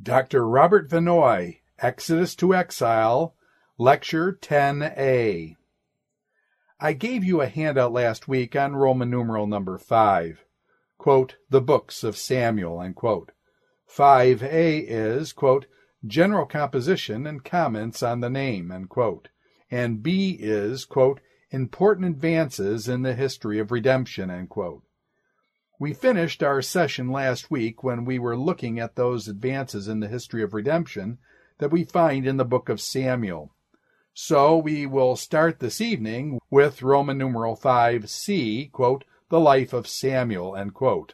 Dr. Robert Vanoy, Exodus to Exile, Lecture 10a. I gave you a handout last week on Roman numeral number 5, quote, the books of Samuel, end quote. 5a is, quote, general composition and comments on the name, end quote. And b is, quote, important advances in the history of redemption, end quote. We finished our session last week when we were looking at those advances in the history of redemption that we find in the book of Samuel. So we will start this evening with Roman numeral 5c, quote, the life of Samuel, end quote.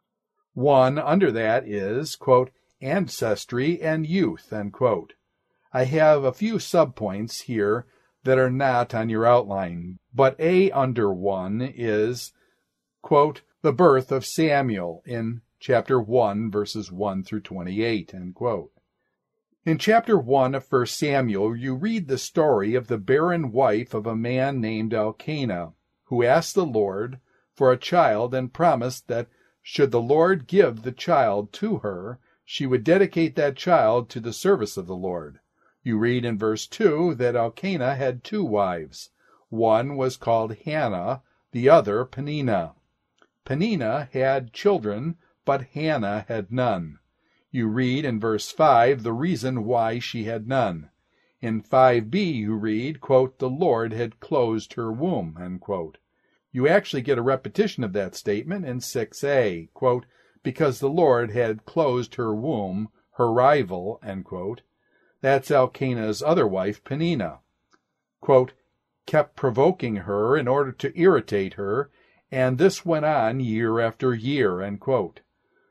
1 under that is, quote, ancestry and youth, end quote. I have a few subpoints here that are not on your outline, but A under 1 is, quote, the birth of Samuel in chapter 1, verses 1 through 28, end quote. In chapter 1 of 1 Samuel, you read the story of the barren wife of a man named Elkanah, who asked the Lord for a child and promised that should the Lord give the child to her, she would dedicate that child to the service of the Lord. You read in verse 2 that Elkanah had 2 wives. One was called Hannah, the other Peninnah. Peninnah had children, but Hannah had none. You read in verse 5 the reason why she had none. In 5b you read, quote, the Lord had closed her womb, end quote. You actually get a repetition of that statement in 6a, quote, because the Lord had closed her womb, her rival, end quote. That's Elkanah's other wife, Peninnah. Quote, kept provoking her in order to irritate her, and this went on year after year, end quote.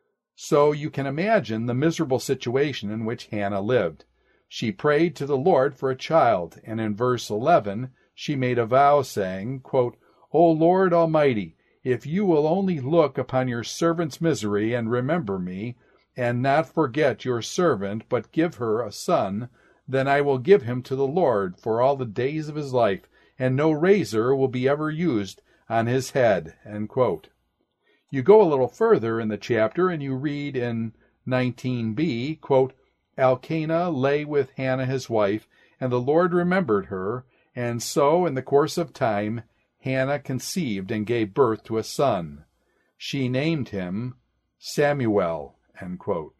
So you can imagine the miserable situation in which Hannah lived. She prayed to the Lord for a child, and in verse 11 she made a vow saying, quote, O Lord Almighty, if you will only look upon your servant's misery and remember me, and not forget your servant, but give her a son, then I will give him to the Lord for all the days of his life, and no razor will be ever used on his head, end quote. You go a little further in the chapter and you read in 19b, quote, Elkanah lay with Hannah his wife, and the Lord remembered her, and so in the course of time Hannah conceived and gave birth to a son. She named him Samuel, end quote.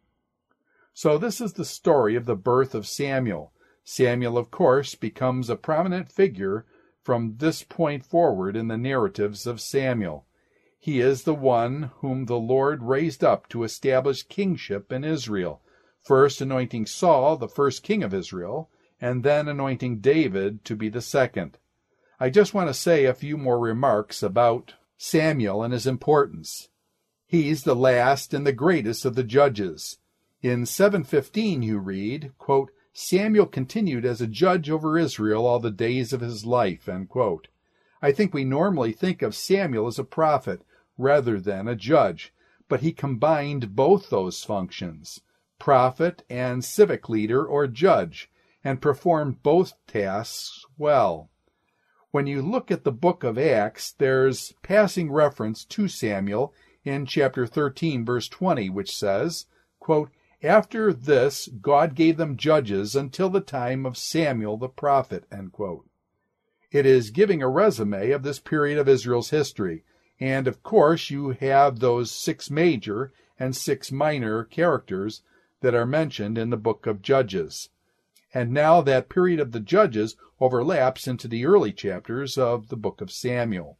So this is the story of the birth of Samuel. Samuel, of course, becomes a prominent figure from this point forward in the narratives of Samuel. He is the one whom the Lord raised up to establish kingship in Israel, first anointing Saul, the first king of Israel, and then anointing David to be the second. I just want to say a few more remarks about Samuel and his importance. He's the last and the greatest of the judges. In 7:15 you read, quote, Samuel continued as a judge over Israel all the days of his life, end quote. I think we normally think of Samuel as a prophet rather than a judge, but he combined both those functions, prophet and civic leader or judge, and performed both tasks well. When you look at the book of Acts, there's passing reference to Samuel in chapter 13, verse 20, which says, quote, after this, God gave them judges until the time of Samuel the prophet, end quote. It is giving a resume of this period of Israel's history, and of course you have those 6 major and 6 minor characters that are mentioned in the book of Judges. And now that period of the Judges overlaps into the early chapters of the book of Samuel.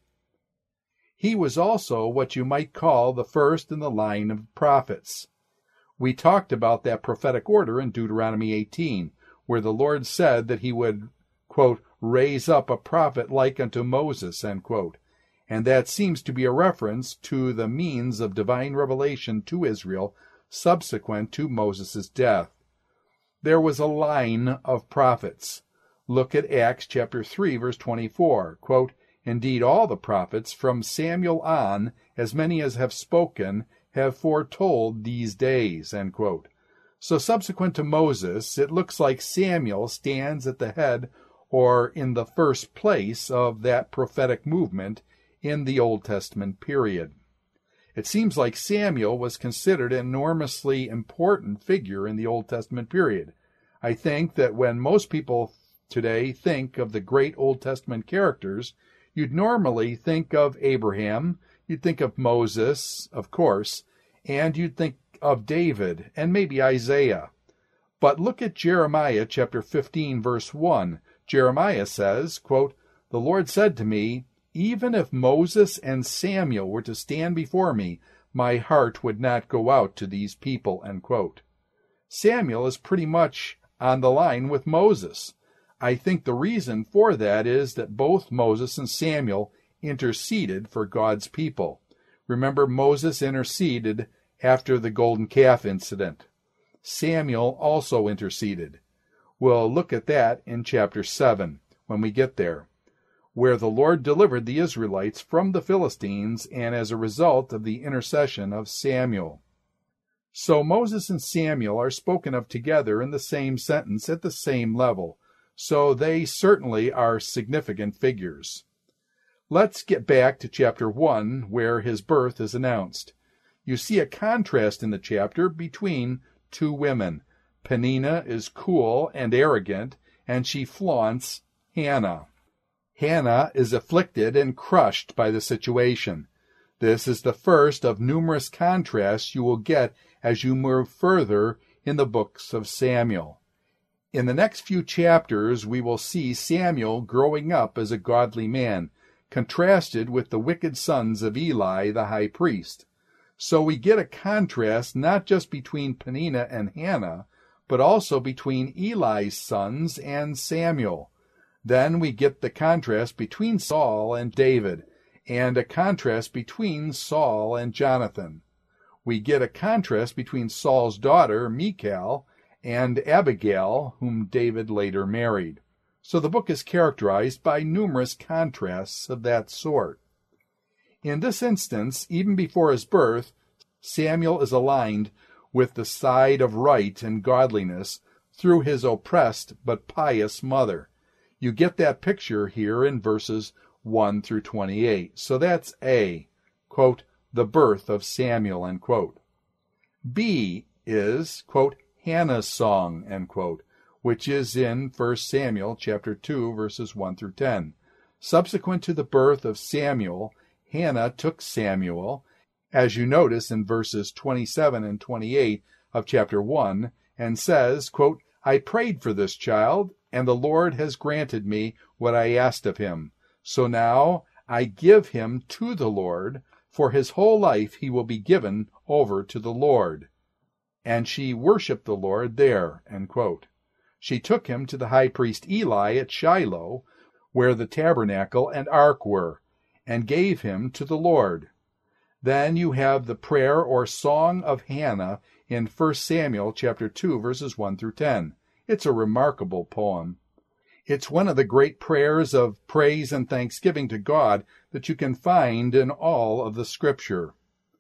He was also what you might call the first in the line of prophets. We talked about that prophetic order in Deuteronomy 18, where the Lord said that he would, quote, raise up a prophet like unto Moses, end quote. And that seems to be a reference to the means of divine revelation to Israel subsequent to Moses' death. There was a line of prophets. Look at Acts chapter 3, verse 24, quote, indeed all the prophets from Samuel on, as many as have spoken, have foretold these days, end quote. So subsequent to Moses, it looks like Samuel stands at the head or in the first place of that prophetic movement in the Old Testament period. It seems like Samuel was considered an enormously important figure in the Old Testament period. I think that when most people today think of the great Old Testament characters, you'd normally think of Abraham, you'd think of Moses, of course, and you'd think of David and maybe Isaiah. But look at Jeremiah chapter 15, verse 1. Jeremiah says, quote, "The Lord said to me, even if Moses and Samuel were to stand before me, my heart would not go out to these people," end quote. Samuel is pretty much on the line with Moses. I think the reason for that is that both Moses and Samuel interceded for God's people. Remember, Moses interceded after the golden calf incident. Samuel also interceded. We'll look at that in chapter 7 when we get there, where the Lord delivered the Israelites from the Philistines and as a result of the intercession of Samuel. So Moses and Samuel are spoken of together in the same sentence at the same level, so they certainly are significant figures. Let's get back to chapter 1, where his birth is announced. You see a contrast in the chapter between two women. Peninnah is cool and arrogant, and she flaunts Hannah. Hannah is afflicted and crushed by the situation. This is the first of numerous contrasts you will get as you move further in the books of Samuel. In the next few chapters, we will see Samuel growing up as a godly man, contrasted with the wicked sons of Eli, the high priest. So we get a contrast not just between Peninnah and Hannah, but also between Eli's sons and Samuel. Then we get the contrast between Saul and David, and a contrast between Saul and Jonathan. We get a contrast between Saul's daughter, Michal, and Abigail, whom David later married. So the book is characterized by numerous contrasts of that sort. In this instance, even before his birth, Samuel is aligned with the side of right and godliness through his oppressed but pious mother. You get that picture here in verses 1 through 28. So that's A, quote, the birth of Samuel, end quote. B is, quote, Hannah's song, end quote, which is in 1 Samuel chapter 2, verses 1 through 10. Subsequent to the birth of Samuel, Hannah took Samuel, as you notice in verses 27 and 28 of chapter 1, and says, quote, "I prayed for this child, and the Lord has granted me what I asked of him. So now I give him to the Lord, for his whole life he will be given over to the Lord." And she worshipped the Lord there, end quote. She took him to the high priest Eli at Shiloh, where the tabernacle and ark were, and gave him to the Lord. Then you have the prayer or song of Hannah in 1 Samuel chapter 2, verses 1 through 10. It's a remarkable poem. It's one of the great prayers of praise and thanksgiving to God that you can find in all of the Scripture.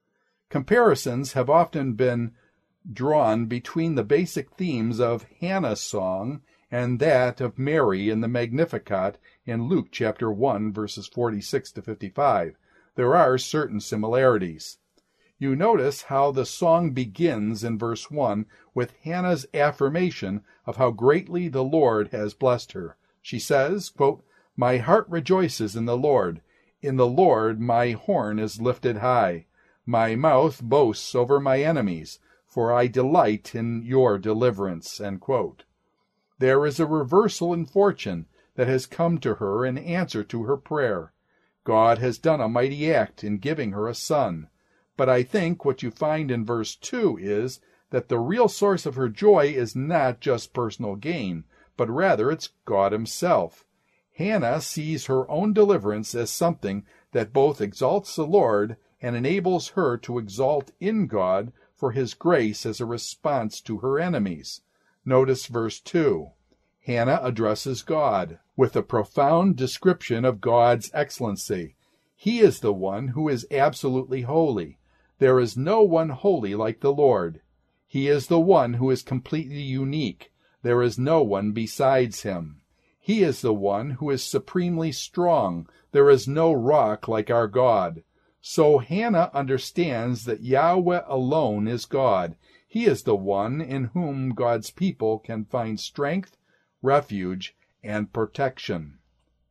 Comparisons have often been drawn between the basic themes of Hannah's song and that of Mary in the Magnificat in Luke chapter 1, verses 46 to 55. There are certain similarities. You notice how the song begins in verse 1 with Hannah's affirmation of how greatly the Lord has blessed her. She says, quote, "My heart rejoices in the Lord. In the Lord my horn is lifted high. My mouth boasts over my enemies, for I delight in your deliverance," end quote. There is a reversal in fortune that has come to her in answer to her prayer. God has done a mighty act in giving her a son. But I think what you find in verse 2 is that the real source of her joy is not just personal gain, but rather it's God himself. Hannah sees her own deliverance as something that both exalts the Lord and enables her to exalt in God for his grace as a response to her enemies. Notice verse 2. Hannah addresses God with a profound description of God's excellency. He is the one who is absolutely holy. There is no one holy like the Lord. He is the one who is completely unique. There is no one besides him. He is the one who is supremely strong. There is no rock like our God. So Hannah understands that Yahweh alone is God. He is the one in whom God's people can find strength, refuge, and protection.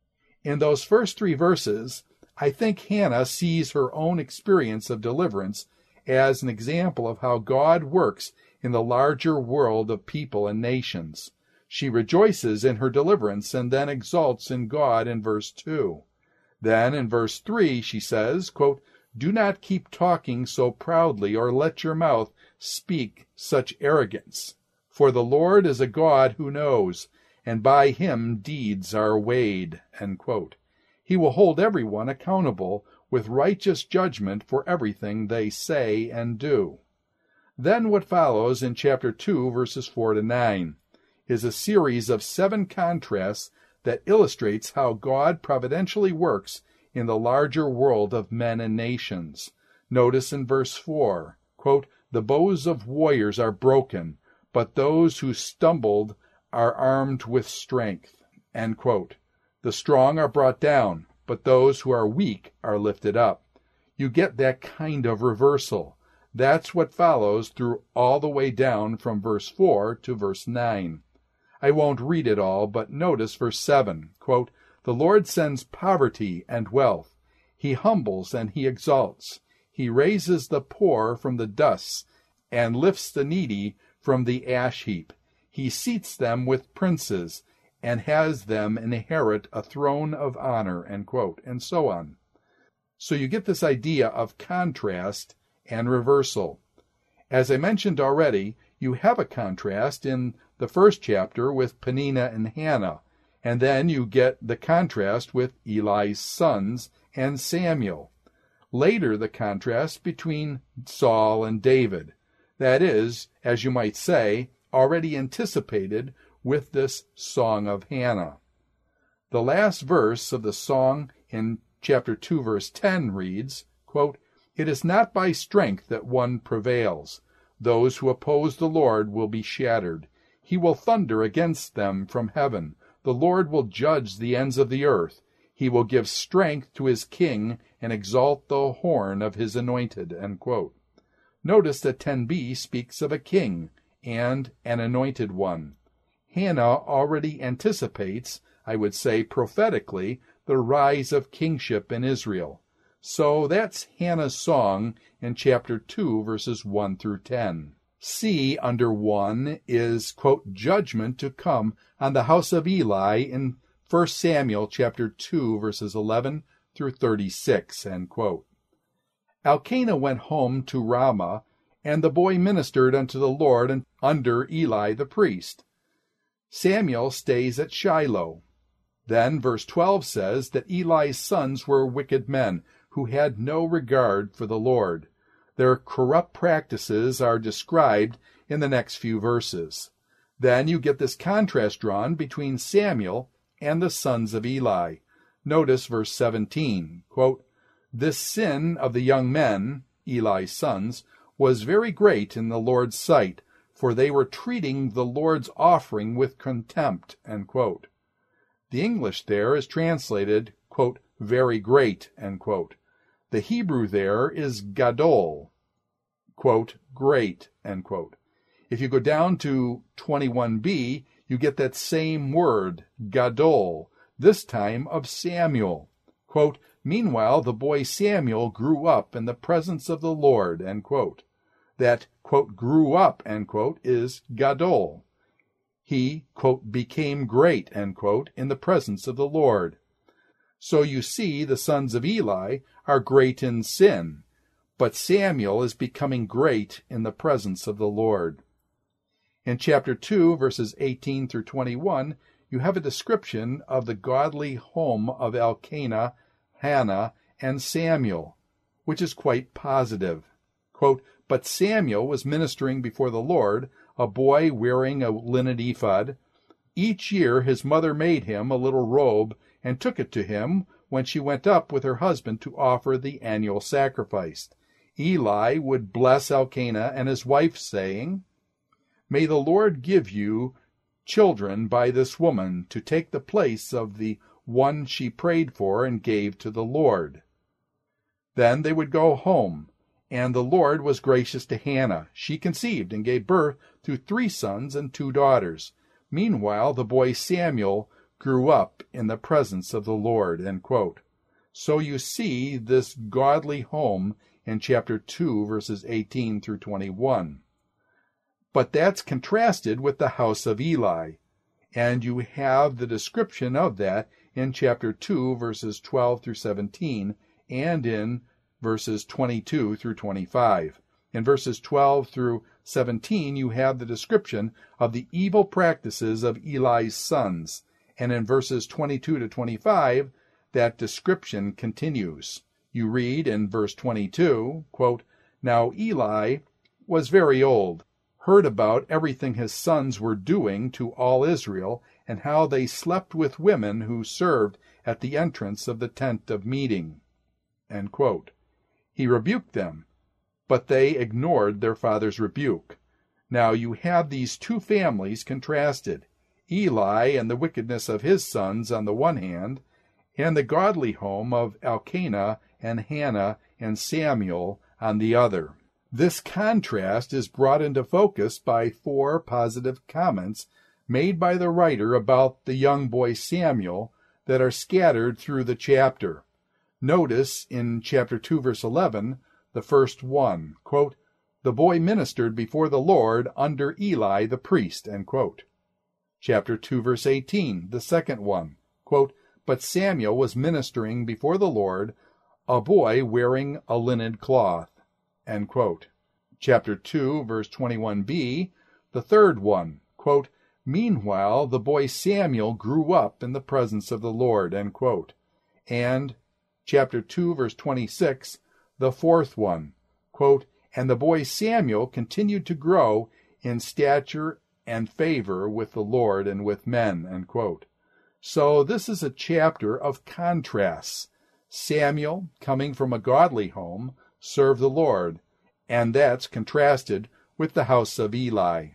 In those first 3 verses, I think Hannah sees her own experience of deliverance as an example of how God works in the larger world of people and nations. She rejoices in her deliverance and then exalts in God in verse 2. Then in verse 3 she says, quote, "Do not keep talking so proudly or let your mouth speak such arrogance. For the Lord is a God who knows, and by him deeds are weighed." End quote. He will hold everyone accountable with righteous judgment for everything they say and do. Then what follows in chapter 2, verses 4 to 9, is a series of 7 contrasts that illustrates how God providentially works in the larger world of men and nations. Notice in verse 4, quote, "The bows of warriors are broken, but those who stumbled are armed with strength." End quote. "The strong are brought down, but those who are weak are lifted up." You get that kind of reversal. That's what follows through all the way down from verse 4 to verse 9. I won't read it all, but notice verse 7, quote, "The Lord sends poverty and wealth. He humbles and he exalts. He raises the poor from the dust and lifts the needy from the ash heap. He seats them with princes and has them inherit a throne of honor," end quote, and so on. So you get this idea of contrast and reversal. As I mentioned already, you have a contrast in the first chapter with Peninnah and Hannah, and then you get the contrast with Eli's sons and Samuel. Later, the contrast between Saul and David. That is, as you might say, already anticipated with this Song of Hannah. The last verse of the song in chapter 2, verse 10 reads, quote, "It is not by strength that one prevails. Those who oppose the Lord will be shattered. He will thunder against them from heaven. The Lord will judge the ends of the earth. He will give strength to his king and exalt the horn of his anointed." End quote. Notice that 10b speaks of a king and an anointed one. Hannah already anticipates, I would say prophetically, the rise of kingship in Israel. So that's Hannah's song in chapter 2, verses 1 through 10. C under 1 is, quote, "judgment to come on the house of Eli" in 1 Samuel chapter 2, verses 11 through 36, end quote. Elkanah went home to Ramah, and the boy ministered unto the Lord under Eli the priest. Samuel stays at Shiloh. Then verse 12 says that Eli's sons were wicked men who had no regard for the Lord. Their corrupt practices are described in the next few verses. Then you get this contrast drawn between Samuel and the sons of Eli. Notice verse 17, quote, "This sin of the young men," Eli's sons, "was very great in the Lord's sight, for they were treating the Lord's offering with contempt." End quote. The English there is translated, quote, "very great," end quote. The Hebrew there is gadol, quote, "great," end quote. If you go down to 21b, you get that same word, gadol, this time of Samuel. Quote, "Meanwhile the boy Samuel grew up in the presence of the Lord," end quote. That, quote, "grew up," end quote, is gadol. He, quote, "became great," end quote, in the presence of the Lord. So you see the sons of Eli are great in sin, but Samuel is becoming great in the presence of the Lord. In chapter 2, verses 18 through 21, you have a description of the godly home of Elkanah, Hannah, and Samuel, which is quite positive. Quote, "But Samuel was ministering before the Lord, a boy wearing a linen ephod. Each year his mother made him a little robe and took it to him when she went up with her husband to offer the annual sacrifice. Eli would bless Elkanah and his wife, saying, 'May the Lord give you children by this woman to take the place of the one she prayed for and gave to the Lord.'" Then they would go home, and the Lord was gracious to Hannah. She conceived and gave birth to 3 sons and 2 daughters. Meanwhile, the boy Samuel grew up in the presence of the Lord." End quote. So you see this godly home in chapter 2, verses 18 through 21. But that's contrasted with the house of Eli, and you have the description of that in chapter 2, verses 12 through 17, and in verses 22 through 25. In verses 12 through 17, you have the description of the evil practices of Eli's sons, and in verses 22 to 25, that description continues. You read in verse 22, quote, "Now Eli was very old, heard about everything his sons were doing to all Israel, and how they slept with women who served at the entrance of the tent of meeting." End quote. He rebuked them, but they ignored their father's rebuke. Now you have these 2 families contrasted, Eli and the wickedness of his sons on the one hand, and the godly home of Elkanah and Hannah and Samuel on the other. This contrast is brought into focus by 4 positive comments made by the writer about the young boy Samuel that are scattered through the chapter. Notice in chapter 2, verse 11, the first one, quote, "The boy ministered before the Lord under Eli the priest." End quote. Chapter 2, verse 18, the second one, quote, "But Samuel was ministering before the Lord, a boy wearing a linen cloth." End quote. Chapter 2, verse 21b, the third one, quote, "Meanwhile the boy Samuel grew up in the presence of the Lord." End quote. And chapter 2, verse 26, the fourth one, quote, "And the boy Samuel continued to grow in stature and favor with the Lord and with men." End quote. So this is a chapter of contrasts. Samuel, coming from a godly home, served the Lord, and that's contrasted with the house of Eli.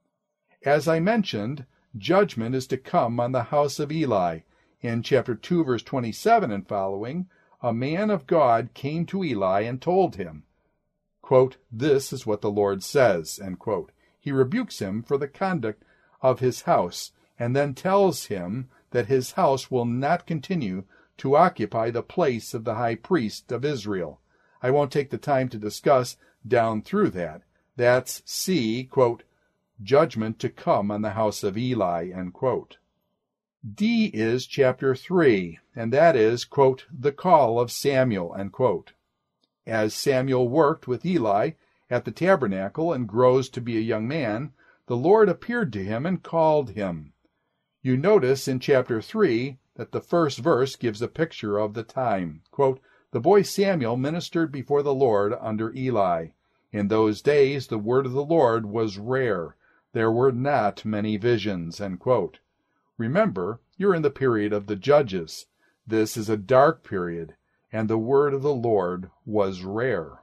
As I mentioned, judgment is to come on the house of Eli. In chapter 2, verse 27 and following, a man of God came to Eli and told him, quote, "This is what the Lord says." End quote. He rebukes him for the conduct of his house, and then tells him that his house will not continue to occupy the place of the high priest of Israel. I won't take the time to discuss down through that. That's C, quote, "Judgment to come on the house of Eli." End quote. D is chapter 3, and that is, quote, "The call of Samuel." End quote. As Samuel worked with Eli at the tabernacle and grows to be a young man, the Lord appeared to him and called him. You notice in chapter 3 that the first verse gives a picture of the time. Quote, "The boy Samuel ministered before the Lord under Eli. In those days the word of the Lord was rare. There were not many visions." End quote. Remember, you're in the period of the Judges. This is a dark period, and the word of the Lord was rare.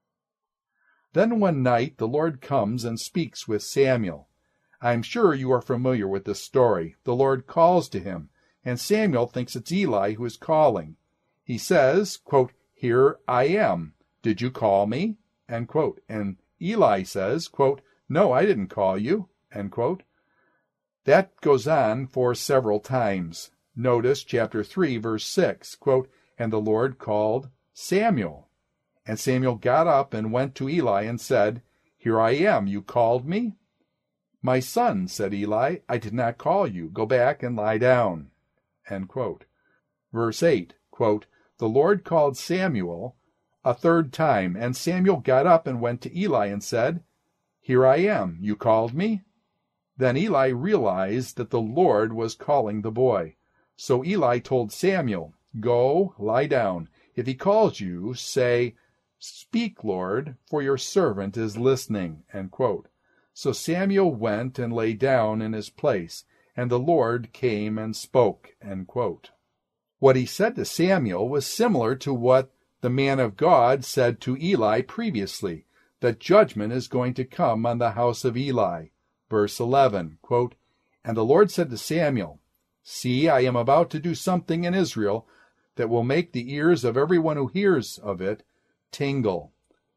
Then one night the Lord comes and speaks with Samuel. I'm sure you are familiar with this story. The Lord calls to him, and Samuel thinks it's Eli who is calling. He says, quote, "Here I am. Did you call me?" End quote. And Eli says, quote, "No, I didn't call you." End quote. That goes on for several times. Notice chapter 3, verse 6, quote, "And the Lord called Samuel. And Samuel got up and went to Eli and said, 'Here I am. You called me?' 'My son,' said Eli, 'I did not call you. Go back and lie down.'" End quote. Verse 8, quote, "The Lord called Samuel a third time, and Samuel got up and went to Eli and said, 'Here I am. You called me?' Then Eli realized that the Lord was calling the boy. So Eli told Samuel, 'Go, lie down. If he calls you, say, "Speak, Lord, for your servant is listening." End quote. So Samuel went and lay down in his place, and the Lord came and spoke. End quote. What he said to Samuel was similar to what the man of God said to Eli previously, that judgment is going to come on the house of Eli. Verse 11, quote, "And the Lord said to Samuel, 'See, I am about to do something in Israel that will make the ears of everyone who hears of it tingle.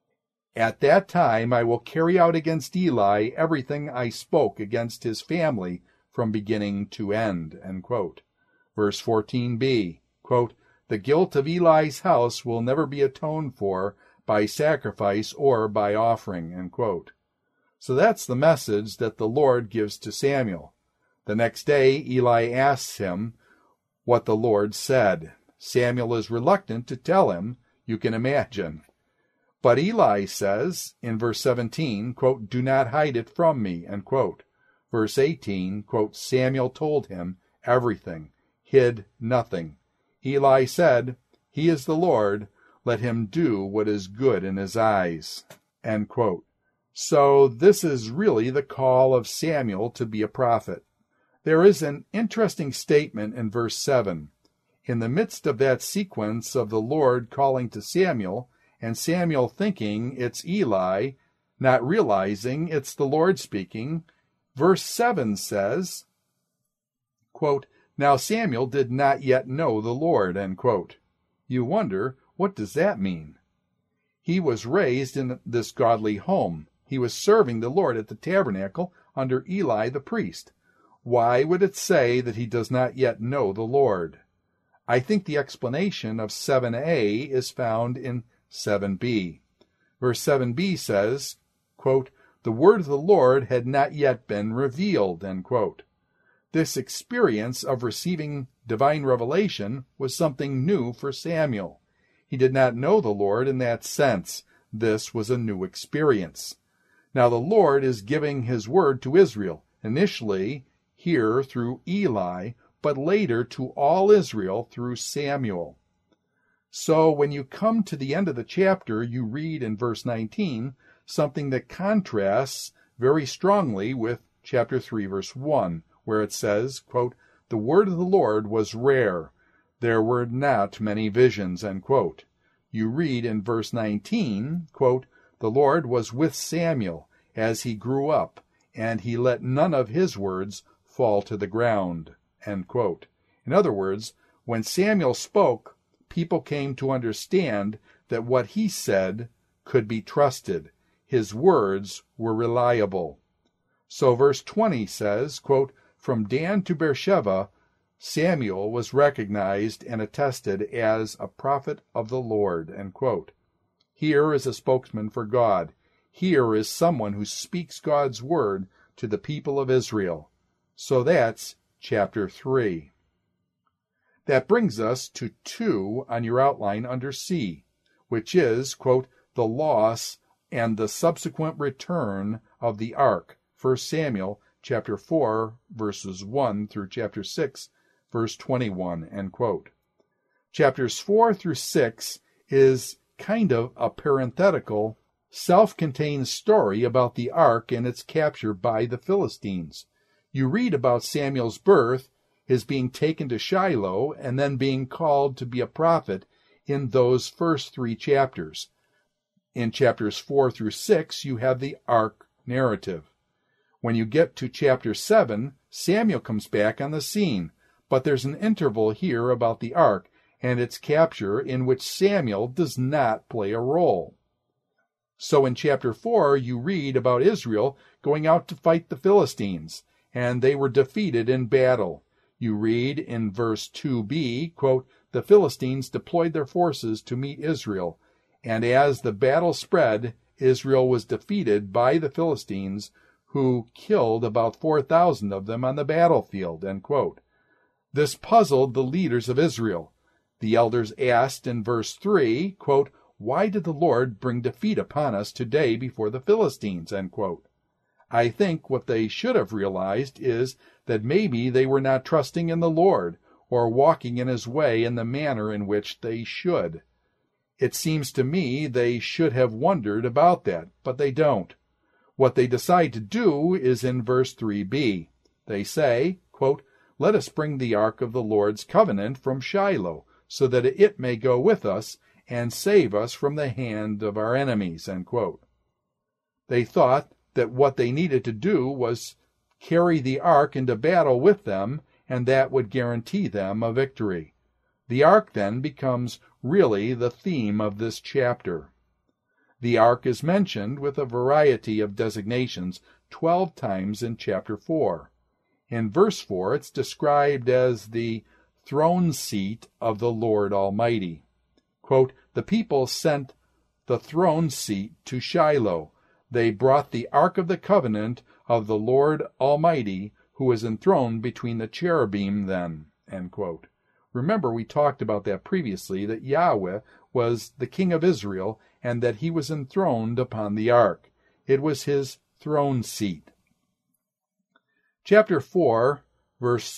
At that time I will carry out against Eli everything I spoke against his family from beginning to end." End quote. Verse 14b, quote, "The guilt of Eli's house will never be atoned for by sacrifice or by offering." End quote. So that's the message that the Lord gives to Samuel. The next day, Eli asks him what the Lord said. Samuel is reluctant to tell him, you can imagine. But Eli says in verse 17, quote, "Do not hide it from me." End quote. Verse 18, quote, "Samuel told him everything, hid nothing. Eli said, 'He is the Lord, let him do what is good in his eyes.'" End quote. So this is really the call of Samuel to be a prophet. There is an interesting statement in verse 7. In the midst of that sequence of the Lord calling to Samuel, and Samuel thinking it's Eli, not realizing it's the Lord speaking, verse 7 says, quote, "Now Samuel did not yet know the Lord." End quote. You wonder, what does that mean? He was raised in this godly home. He was serving the Lord at the tabernacle under Eli the priest. Why would it say that he does not yet know the Lord? I think the explanation of 7a is found in 7b. Verse 7b says, quote, "The word of the Lord had not yet been revealed." End quote. This experience of receiving divine revelation was something new for Samuel. He did not know the Lord in that sense. This was a new experience. Now the Lord is giving his word to Israel, initially here through Eli, but later to all Israel through Samuel. So when you come to the end of the chapter, you read in verse 19 something that contrasts very strongly with chapter 3, verse 1, where it says, quote, "The word of the Lord was rare. There were not many visions." End quote. You read in verse 19, quote, "The Lord was with Samuel as he grew up, and he let none of his words fall to the ground." End quote. In other words, when Samuel spoke, people came to understand that what he said could be trusted. His words were reliable. So verse 20 says, quote, "From Dan to Beersheba, Samuel was recognized and attested as a prophet of the Lord." End quote. Here is a spokesman for God. Here is someone who speaks God's word to the people of Israel. So that's chapter 3. That brings us to 2 on your outline under C, which is, quote, "The loss and the subsequent return of the ark." 1 Samuel chapter 4, verses 1 through chapter 6, verse 21, end quote. Chapters 4 through 6 is kind of a parenthetical, self-contained story about the ark and its capture by the Philistines. You read about Samuel's birth, his being taken to Shiloh, and then being called to be a prophet in those first 3 chapters. In chapters 4 through 6, you have the ark narrative. When you get to chapter 7, Samuel comes back on the scene, but there's an interval here about the ark and its capture in which Samuel does not play a role. So in chapter 4, you read about Israel going out to fight the Philistines, and they were defeated in battle. You read in verse 2b, quote, "The Philistines deployed their forces to meet Israel, and as the battle spread, Israel was defeated by the Philistines, who killed about 4,000 of them on the battlefield." End quote. This puzzled the leaders of Israel. The elders asked in verse 3, quote, "Why did the Lord bring defeat upon us today before the Philistines?" End quote. I think what they should have realized is that maybe they were not trusting in the Lord or walking in his way in the manner in which they should. It seems to me they should have wondered about that, but they don't. What they decide to do is in verse 3b. They say, quote, "Let us bring the ark of the Lord's covenant from Shiloh, so that it may go with us and save us from the hand of our enemies." End quote. They thought that what they needed to do was carry the ark into battle with them, and that would guarantee them a victory. The ark then becomes really the theme of this chapter. The ark is mentioned with a variety of designations 12 times in chapter 4. In verse 4, it's described as the throne seat of the Lord Almighty. Quote, the people sent the throne seat to Shiloh. They brought the ark of the covenant of the Lord Almighty, who is enthroned between the cherubim then. End quote. Remember, we talked about that previously, that Yahweh was the king of Israel and that he was enthroned upon the ark. It was his throne seat. Chapter 4, verse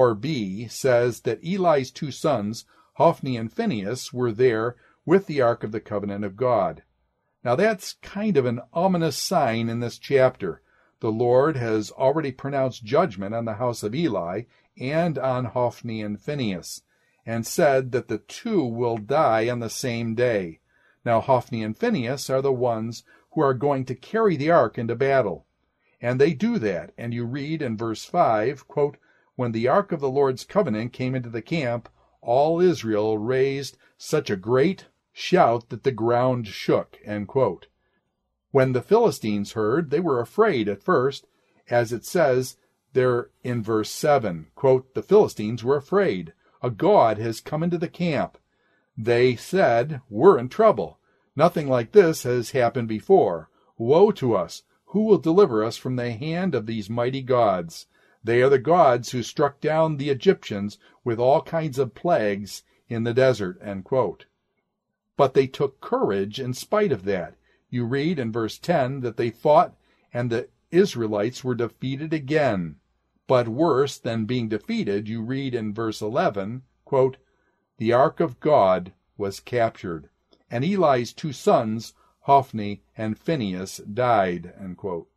4b says that Eli's two sons, Hophni and Phinehas, were there with the ark of the covenant of God. Now that's kind of an ominous sign in this chapter. The Lord has already pronounced judgment on the house of Eli and on Hophni and Phinehas, and said that the two will die on the same day. Now Hophni and Phinehas are the ones who are going to carry the ark into battle. And they do that, and you read in verse 5, quote, when the ark of the Lord's covenant came into the camp, all Israel raised such a great shout that the ground shook, end quote. When the Philistines heard, they were afraid at first, as it says there in verse 7, quote, the Philistines were afraid. A god has come into the camp. They said, we're in trouble. Nothing like this has happened before. Woe to us! Who will deliver us from the hand of these mighty gods? They are the gods who struck down the Egyptians with all kinds of plagues in the desert, end quote. But they took courage in spite of that. You read in verse 10 that they fought and the Israelites were defeated again. But worse than being defeated, you read in verse 11, quote, the ark of God was captured, and Eli's two sons, Hophni and Phinehas, died, end quote.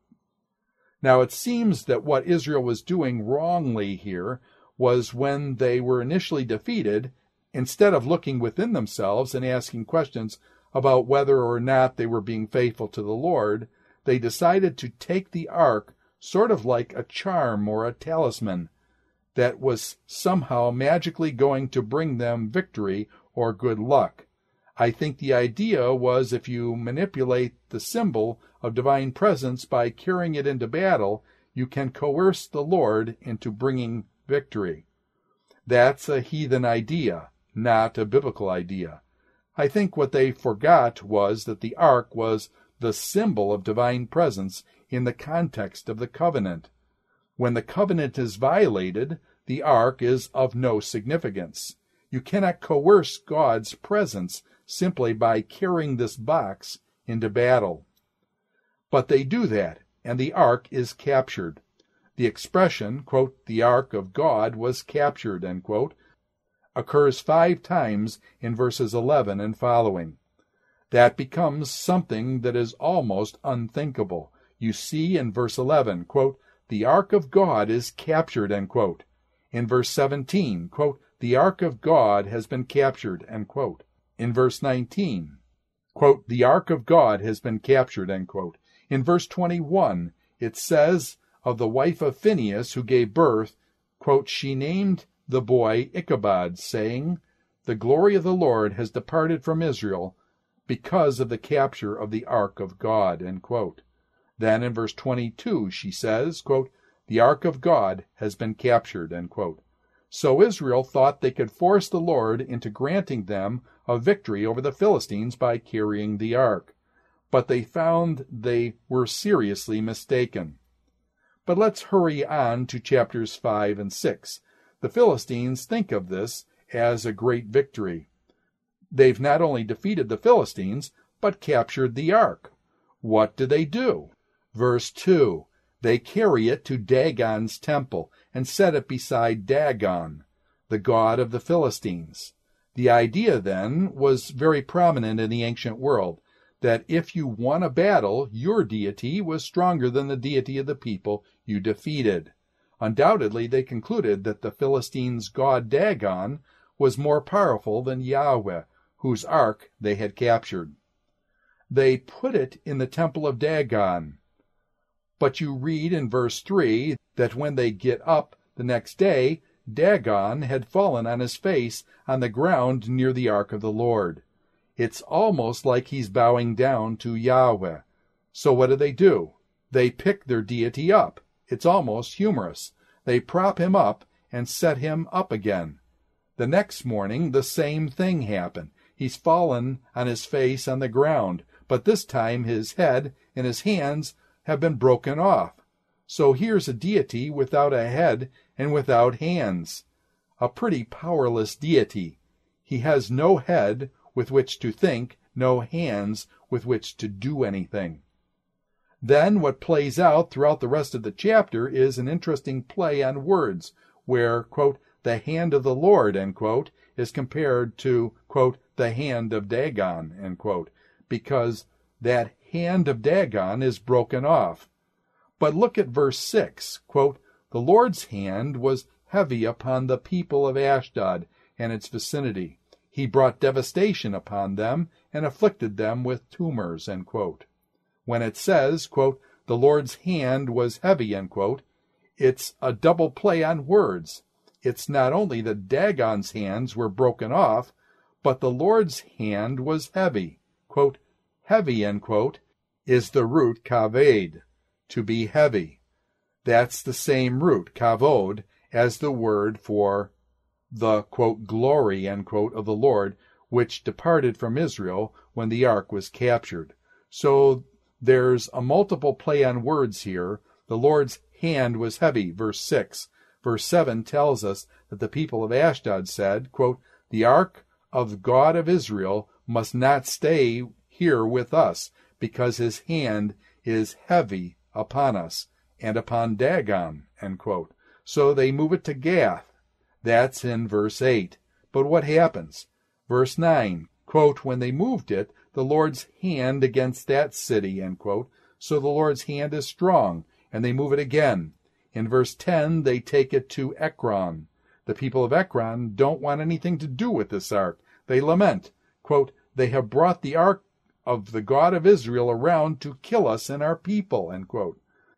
Now it seems that what Israel was doing wrongly here was when they were initially defeated, instead of looking within themselves and asking questions about whether or not they were being faithful to the Lord, they decided to take the ark sort of like a charm or a talisman that was somehow magically going to bring them victory or good luck. I think the idea was if you manipulate the symbol of divine presence by carrying it into battle, you can coerce the Lord into bringing victory. That's a heathen idea, not a biblical idea. I think what they forgot was that the ark was the symbol of divine presence in the context of the covenant. When the covenant is violated, the ark is of no significance. You cannot coerce God's presence simply by carrying this box into battle. But they do that, and the ark is captured. The expression, quote, the ark of God was captured, end quote, occurs 5 times in verses 11 and following. That becomes something that is almost unthinkable. You see in verse 11, quote, the ark of God is captured, end quote. In verse 17, quote, the ark of God has been captured, end quote. In verse 19, quote, the ark of God has been captured, end quote. In verse 21, it says of the wife of Phinehas who gave birth, quote, she named the boy Ichabod, saying, the glory of the Lord has departed from Israel because of the capture of the ark of God, end quote. Then in verse 22, she says, quote, the ark of God has been captured, end quote. So Israel thought they could force the Lord into granting them a victory over the Philistines by carrying the ark. But they found they were seriously mistaken. But let's hurry on to chapters 5 and 6. The Philistines think of this as a great victory. They've not only defeated the Philistines, but captured the ark. What do? Verse 2, they carry it to Dagon's temple and set it beside Dagon, the god of the Philistines. The idea then was very prominent in the ancient world, that if you won a battle, your deity was stronger than the deity of the people you defeated. Undoubtedly, they concluded that the Philistines' god Dagon was more powerful than Yahweh, whose ark they had captured. They put it in the temple of Dagon. But you read in verse 3 that when they get up the next day, Dagon had fallen on his face on the ground near the ark of the Lord. It's almost like he's bowing down to Yahweh. So what do? They pick their deity up. It's almost humorous. They prop him up and set him up again. The next morning, the same thing happened. He's fallen on his face on the ground, but this time his head and his hands have been broken off. So here's a deity without a head and without hands. A pretty powerless deity. He has no head with which to think, no hands with which to do anything. Then what plays out throughout the rest of the chapter is an interesting play on words, where, quote, the hand of the Lord, end quote, is compared to, quote, the hand of Dagon, end quote, because that hand of Dagon is broken off. But look at verse 6, quote, the Lord's hand was heavy upon the people of Ashdod and its vicinity. He brought devastation upon them and afflicted them with tumors, end quote. When it says, quote, the Lord's hand was heavy, end quote, it's a double play on words. It's not only that Dagon's hands were broken off, but the Lord's hand was heavy. Quote, heavy, end quote, is the root kaved, to be heavy. That's the same root, kavod, as the word for the, quote, glory, end quote, of the Lord, which departed from Israel when the ark was captured. So there's a multiple play on words here. The Lord's hand was heavy, verse 6. Verse 7 tells us that the people of Ashdod said, quote, the ark of the God of Israel must not stay here with us, because his hand is heavy upon us, and upon Dagon, end quote. So they move it to Gath. That's in verse 8. But what happens? Verse 9, quote, when they moved it, the Lord's hand against that city, end quote. So the Lord's hand is strong, and they move it again. In verse 10, they take it to Ekron. The people of Ekron don't want anything to do with this ark. They lament, quote, they have brought the ark of the God of Israel around to kill us and our people, end quote.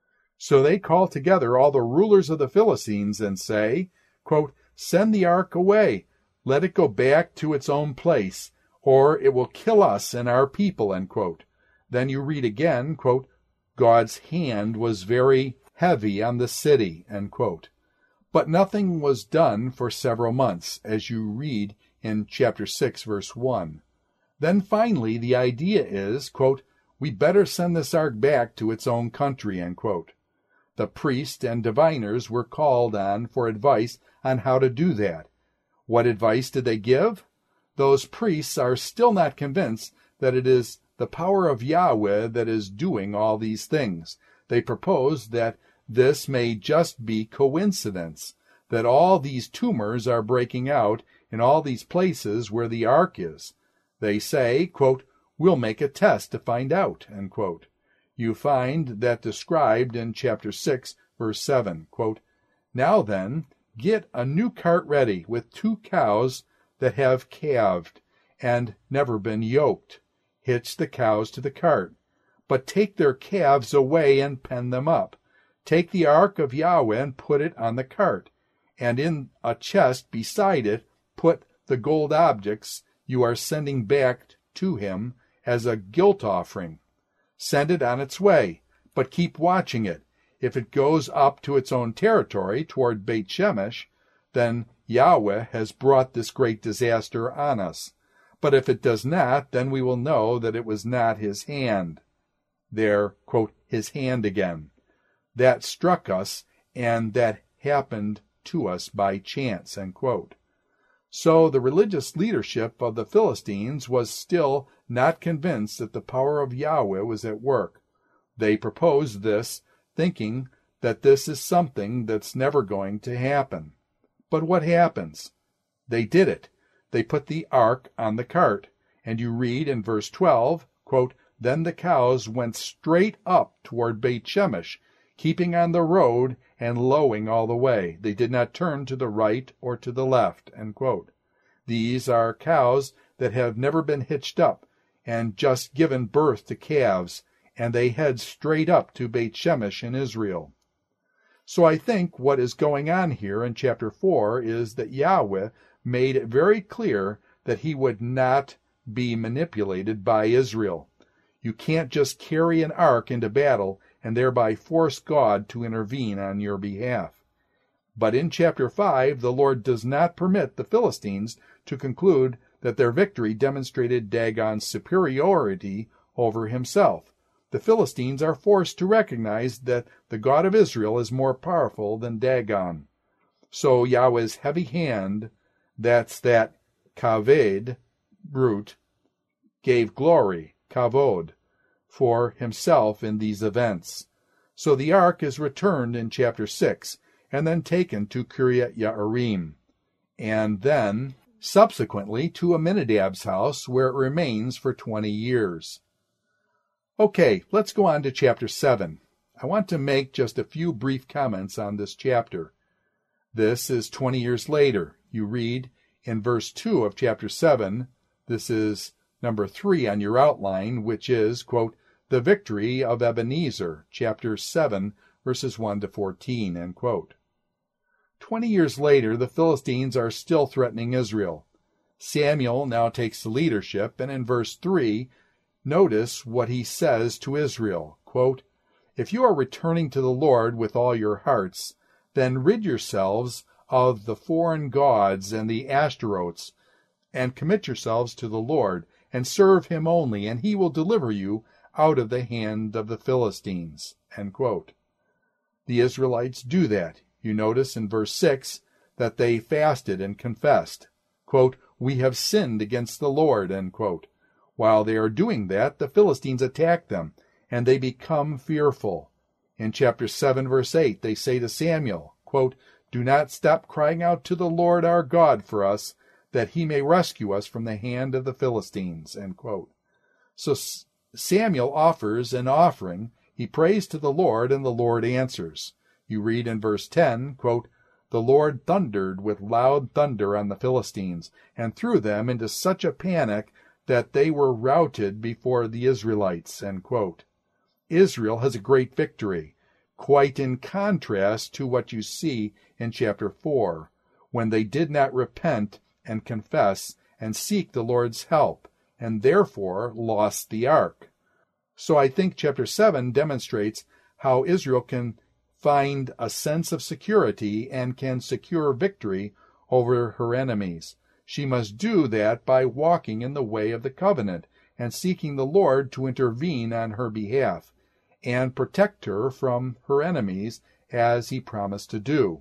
So they call together all the rulers of the Philistines and say, quote, send the ark away. Let it go back to its own place, or it will kill us and our people, end quote. Then you read again, quote, God's hand was very heavy on the city, end quote. But nothing was done for several months, as you read in chapter 6, verse 1. Then finally the idea is, quote, we better send this ark back to its own country, end quote. The priests and diviners were called on for advice on how to do that. What advice did they give? Those priests are still not convinced that it is the power of Yahweh that is doing all these things. They propose that this may just be coincidence, that all these tumors are breaking out in all these places where the ark is. They say, quote, we'll make a test to find out, end quote. You find that described in chapter 6, verse 7, quote, now then, get a new cart ready with 2 cows that have calved and never been yoked. Hitch the cows to the cart, but take their calves away and pen them up. Take the ark of Yahweh and put it on the cart, and in a chest beside it put the gold objects you are sending back to him as a guilt offering. Send it on its way, but keep watching it. If it goes up to its own territory toward Beit Shemesh, then Yahweh has brought this great disaster on us. But if it does not, then we will know that it was not his hand. There, quote, his hand again. That struck us, and that happened to us by chance, end quote. So the religious leadership of the Philistines was still not convinced that the power of Yahweh was at work. They proposed this, thinking that this is something that's never going to happen. But what happens? They did it. They put the ark on the cart, and you read in verse 12, quote, then the cows went straight up toward Beit Shemesh, keeping on the road and lowing all the way. They did not turn to the right or to the left, end quote. These are cows that have never been hitched up and just given birth to calves, and they head straight up to Beit Shemesh in Israel. So I think what is going on here in chapter 4 is that Yahweh made it very clear that he would not be manipulated by Israel. You can't just carry an ark into battle and thereby force God to intervene on your behalf. But in chapter 5, the Lord does not permit the Philistines to conclude that their victory demonstrated Dagon's superiority over himself. The Philistines are forced to recognize that the God of Israel is more powerful than Dagon. So Yahweh's heavy hand, that's that kaved root, gave glory, kavod, for himself in these events. So the ark is returned in chapter 6, and then taken to Kiryat Yearim, and then subsequently to Aminadab's house, where it remains for 20 years. Okay, let's go on to chapter 7. I want to make just a few brief comments on this chapter. This is 20 years later. You read in verse 2 of chapter 7, this is number 3 on your outline, which is, quote, the victory of Ebenezer, chapter 7, verses 1 to 14, end quote. 20 years later, the Philistines are still threatening Israel. Samuel now takes the leadership, and in verse 3, notice what he says to Israel, quote, if you are returning to the Lord with all your hearts, then rid yourselves of the foreign gods and the Ashtaroths, and commit yourselves to the Lord, and serve him only, and he will deliver you out of the hand of the Philistines, end quote. The Israelites do that. You notice in verse 6 that they fasted and confessed, quote, we have sinned against the Lord, end quote. While they are doing that, the Philistines attack them, and they become fearful. In chapter 7, verse 8, they say to Samuel, quote, do not stop crying out to the Lord our God for us, that he may rescue us from the hand of the Philistines, end quote. So Samuel offers an offering. He prays to the Lord, and the Lord answers. You read in verse 10, quote, the Lord thundered with loud thunder on the Philistines, and threw them into such a panic that they were routed before the Israelites, end quote. Israel has a great victory, quite in contrast to what you see in chapter 4, when they did not repent and confess and seek the Lord's help, and therefore lost the ark. So I think chapter 7 demonstrates how Israel can find a sense of security and can secure victory over her enemies. She must do that by walking in the way of the covenant and seeking the Lord to intervene on her behalf and protect her from her enemies as he promised to do.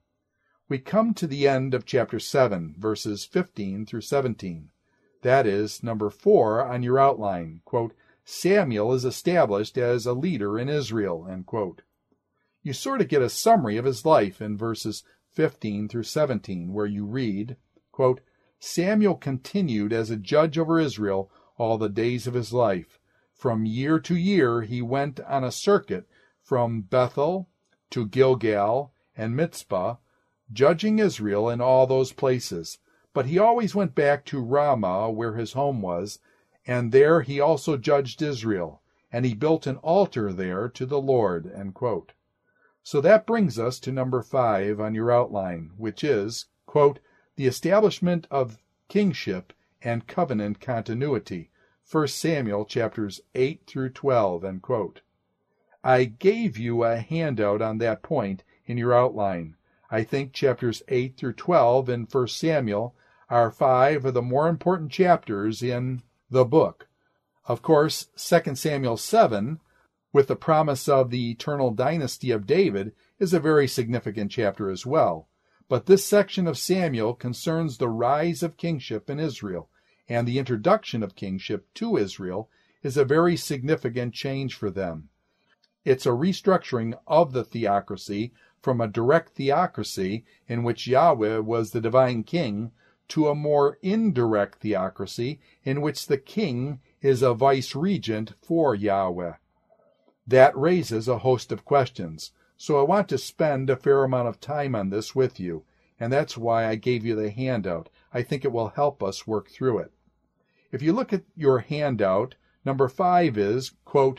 We come to the end of chapter 7, verses 15 through 17. That is number 4 on your outline. Quote, Samuel is established as a leader in Israel, end quote. You sort of get a summary of his life in verses 15 through 17, where you read, quote, Samuel continued as a judge over Israel all the days of his life. From year to year he went on a circuit from Bethel to Gilgal and Mizpah, judging Israel in all those places. But he always went back to Ramah, where his home was, and there he also judged Israel, and he built an altar there to the Lord, end quote. So that brings us to number 5 on your outline, which is, quote, the establishment of kingship and covenant continuity, 1 Samuel chapters 8 through 12, end quote. I gave you a handout on that point in your outline. I think chapters 8 through 12 in 1 Samuel are 5 of the more important chapters in the book. Of course, 2 Samuel 7, with the promise of the eternal dynasty of David, is a very significant chapter as well. But this section of Samuel concerns the rise of kingship in Israel, and the introduction of kingship to Israel is a very significant change for them. It's a restructuring of the theocracy from a direct theocracy in which Yahweh was the divine king to a more indirect theocracy in which the king is a vice-regent for Yahweh. That raises a host of questions, so I want to spend a fair amount of time on this with you, and that's why I gave you the handout. I think it will help us work through it. If you look at your handout, number 5 is, quote,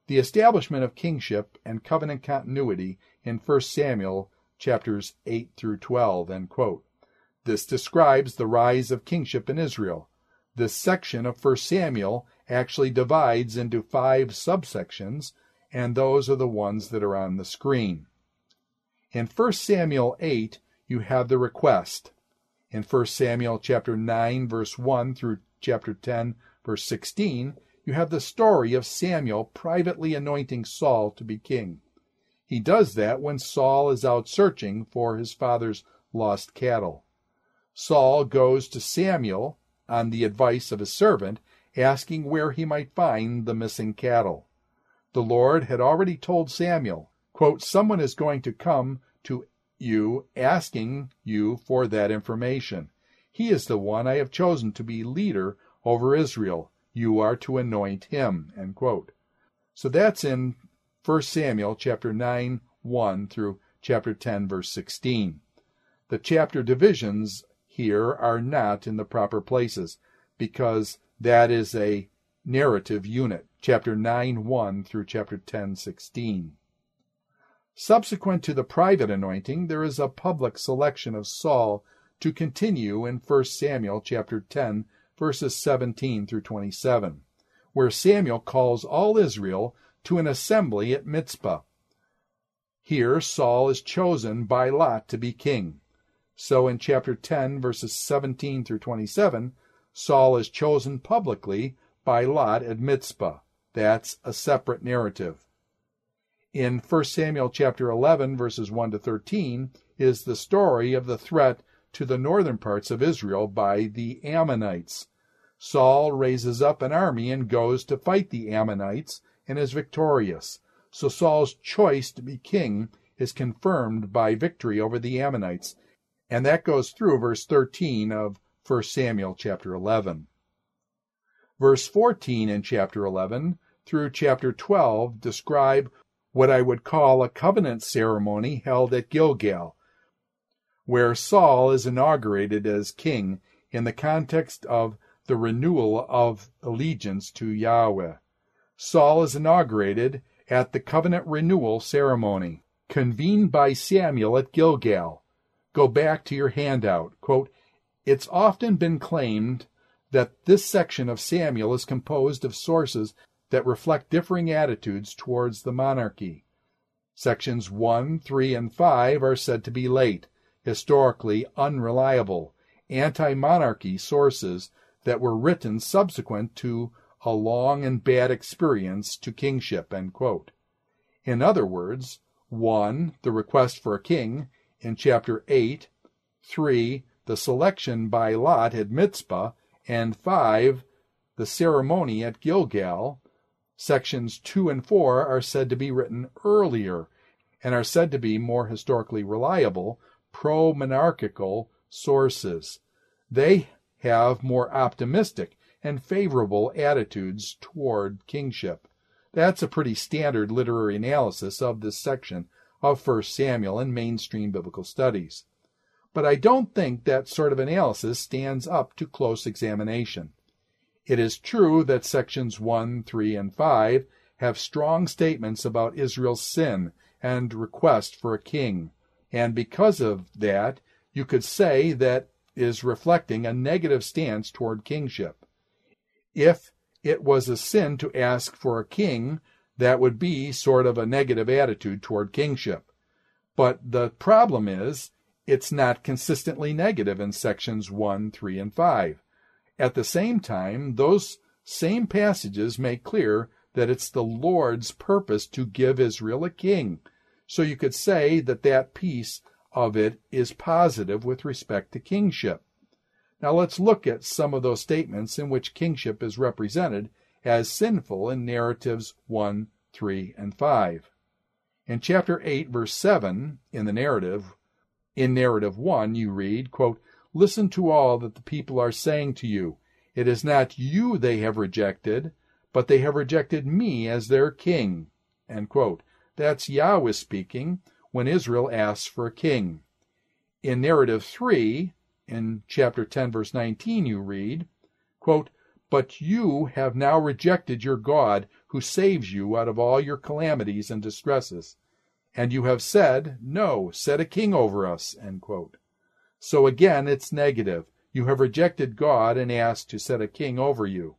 the establishment of kingship and covenant continuity in 1 Samuel chapters 8 through 12, end quote. This describes the rise of kingship in Israel. This section of 1 Samuel actually divides into 5 subsections, and those are the ones that are on the screen. In 1 Samuel 8, you have the request. In 1 Samuel chapter 9, verse 1 through chapter 10, verse 16, you have the story of Samuel privately anointing Saul to be king. He does that when Saul is out searching for his father's lost cattle. Saul goes to Samuel on the advice of his servant, asking where he might find the missing cattle. The Lord had already told Samuel, quote, "Someone is going to come to you asking you for that information. He is the one I have chosen to be leader over Israel. You are to anoint him," end quote. So that's in 1 Samuel chapter 9, 1 through chapter 10, verse 16. The chapter divisions here are not in the proper places, because that is a narrative unit, chapter 9, 1 through chapter 10, 16. Subsequent to the private anointing, there is a public selection of Saul to continue in 1 Samuel chapter 10, verses 17 through 27, where Samuel calls all Israel to an assembly at Mizpah. Here Saul is chosen by lot to be king. So in chapter 10, verses 17 through 27, Saul is chosen publicly by lot at Mizpah. That's a separate narrative. In 1 Samuel chapter 11, verses 1 to 13, is the story of the threat to the northern parts of Israel by the Ammonites. Saul raises up an army and goes to fight the Ammonites and is victorious. So Saul's choice to be king is confirmed by victory over the Ammonites, and that goes through verse 13 of 1 Samuel chapter 11. Verse 14 in chapter 11 through chapter 12 describe what I would call a covenant ceremony held at Gilgal, where Saul is inaugurated as king in the context of the renewal of allegiance to Yahweh. Saul is inaugurated at the covenant renewal ceremony, convened by Samuel at Gilgal. Go back to your handout. Quote, "It's often been claimed that this section of Samuel is composed of sources that reflect differing attitudes towards the monarchy. Sections 1, 3, and 5 are said to be late, historically unreliable, anti-monarchy sources that were written subsequent to a long and bad experience to kingship," end quote. In other words, 1, the request for a king, in chapter 8, 3, the selection by lot at Mizpah, and 5, the ceremony at Gilgal, sections 2 and 4 are said to be written earlier and are said to be more historically reliable, pro-monarchical sources. They have more optimistic and favorable attitudes toward kingship. That's a pretty standard literary analysis of this section of 1 Samuel in mainstream biblical studies. But I don't think that sort of analysis stands up to close examination. It is true that sections 1, 3, and 5 have strong statements about Israel's sin and request for a king, and because of that, you could say that is reflecting a negative stance toward kingship. If it was a sin to ask for a king, that would be sort of a negative attitude toward kingship. But the problem is, it's not consistently negative in sections 1, 3, and 5. At the same time, those same passages make clear that it's the Lord's purpose to give Israel a king. So you could say that that piece of it is positive with respect to kingship. Now let's look at some of those statements in which kingship is represented as sinful in narratives 1, 3, and 5. In chapter 8, verse 7, in narrative 1, you read, quote, "Listen to all that the people are saying to you. It is not you they have rejected, but they have rejected me as their king." End quote. That's Yahweh speaking when Israel asks for a king. In narrative 3, in chapter 10, verse 19, you read, quote, But you have now rejected your God, who saves you out of all your calamities and distresses. And you have said, No, set a king over us. End quote. So again, it's negative. You have rejected God and asked to set a king over you.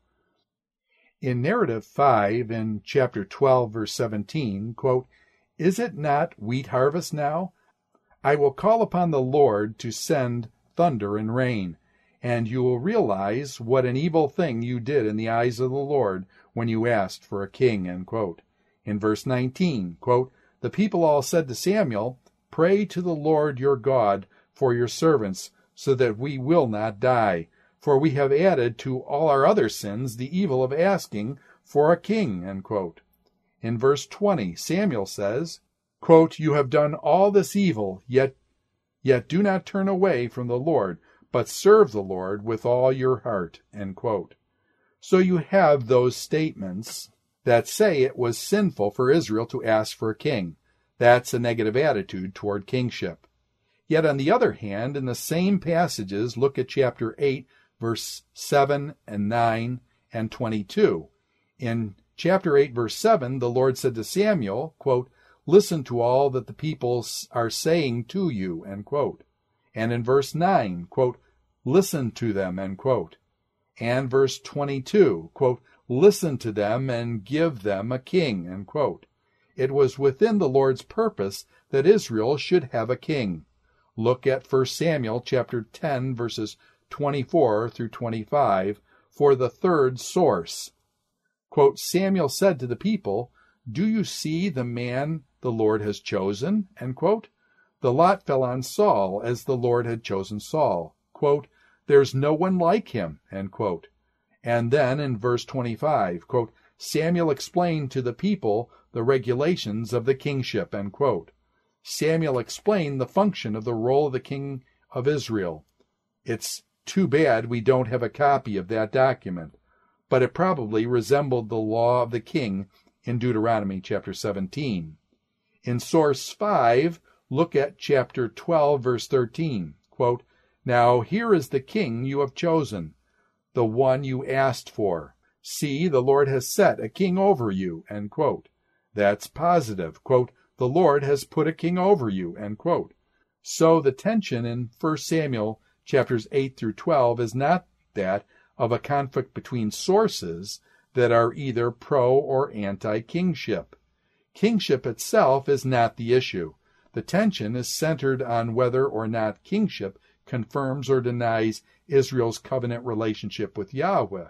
In narrative 5, in chapter 12, verse 17, quote, Is it not wheat harvest now? I will call upon the Lord to send thunder and rain, and you will realize what an evil thing you did in the eyes of the Lord when you asked for a king. End quote. In verse 19, quote, The people all said to Samuel, Pray to the Lord your God for your servants, so that we will not die. For we have added to all our other sins the evil of asking for a king. End quote. In verse 20, Samuel says, quote, You have done all this evil, yet do not turn away from the Lord, but serve the Lord with all your heart. End quote. So you have those statements that say it was sinful for Israel to ask for a king. That's a negative attitude toward kingship. Yet on the other hand, in the same passages, look at chapter 8, verse 7 and 9 and 22. In chapter 8, verse 7, the Lord said to Samuel, quote, Listen to all that the people are saying to you, end quote. And in verse 9, quote, Listen to them, end quote. And verse 22, quote, Listen to them and give them a king, end quote. It was within the Lord's purpose that Israel should have a king. Look at 1 Samuel chapter 10, verses 24 through 25 for the third source. Quote, Samuel said to the people, Do you see the man the Lord has chosen? End quote. The lot fell on Saul as the Lord had chosen Saul. Quote, There's no one like him. End quote. And then in verse 25, quote, Samuel explained to the people the regulations of the kingship. End quote. Samuel explained the function of the role of the king of Israel. It's too bad we don't have a copy of that document, but it probably resembled the law of the king in Deuteronomy chapter 17. In source 5, look at chapter 12, verse 13. Quote, Now here is the king you have chosen, the one you asked for. See, the Lord has set a king over you. End quote. That's positive. Quote, The Lord has put a king over you. End quote. So the tension in 1 Samuel chapters 8 through 12 is not that of a conflict between sources that are either pro or anti-kingship. Kingship itself is not the issue. The tension is centered on whether or not kingship confirms or denies Israel's covenant relationship with Yahweh.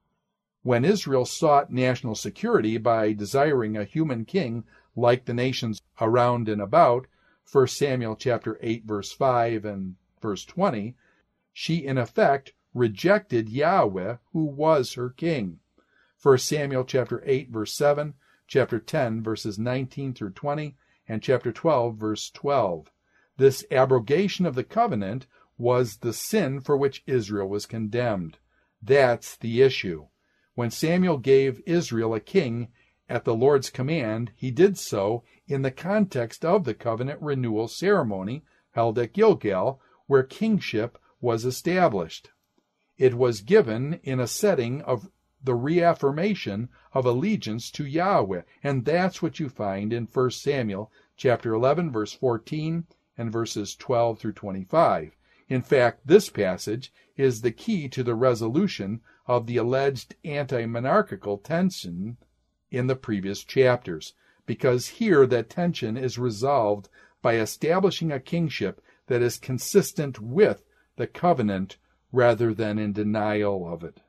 When Israel sought national security by desiring a human king like the nations around and about, 1 Samuel chapter 8 verse 5 and verse 20, she in effect rejected Yahweh, who was her king. 1 Samuel chapter 8 verse 7, chapter 10 verses 19 through 20, and chapter 12 verse 12. This abrogation of the covenant was the sin for which Israel was condemned. That's the issue. When Samuel gave Israel a king at the Lord's command, he did so in the context of the covenant renewal ceremony held at Gilgal, where kingship was established. It was given in a setting of the reaffirmation of allegiance to Yahweh, and that's what you find in 1 Samuel chapter 11, verse 14, and verses 12 through 25. In fact, this passage is the key to the resolution of the alleged anti-monarchical tension in the previous chapters, because here that tension is resolved by establishing a kingship that is consistent with the covenant rather than in denial of it.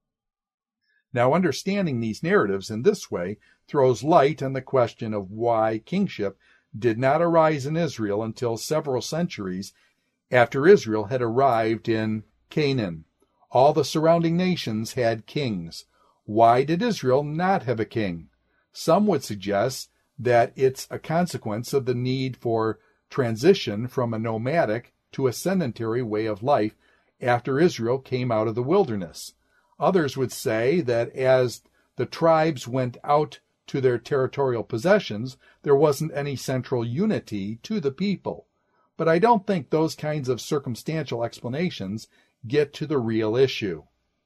Now, understanding these narratives in this way throws light on the question of why kingship did not arise in Israel until several centuries after Israel had arrived in Canaan. All the surrounding nations had kings. Why did Israel not have a king? Some would suggest that it's a consequence of the need for transition from a nomadic to a sedentary way of life after Israel came out of the wilderness. Others would say that as the tribes went out to their territorial possessions, there wasn't any central unity to the people. But I don't think those kinds of circumstantial explanations get to the real issue.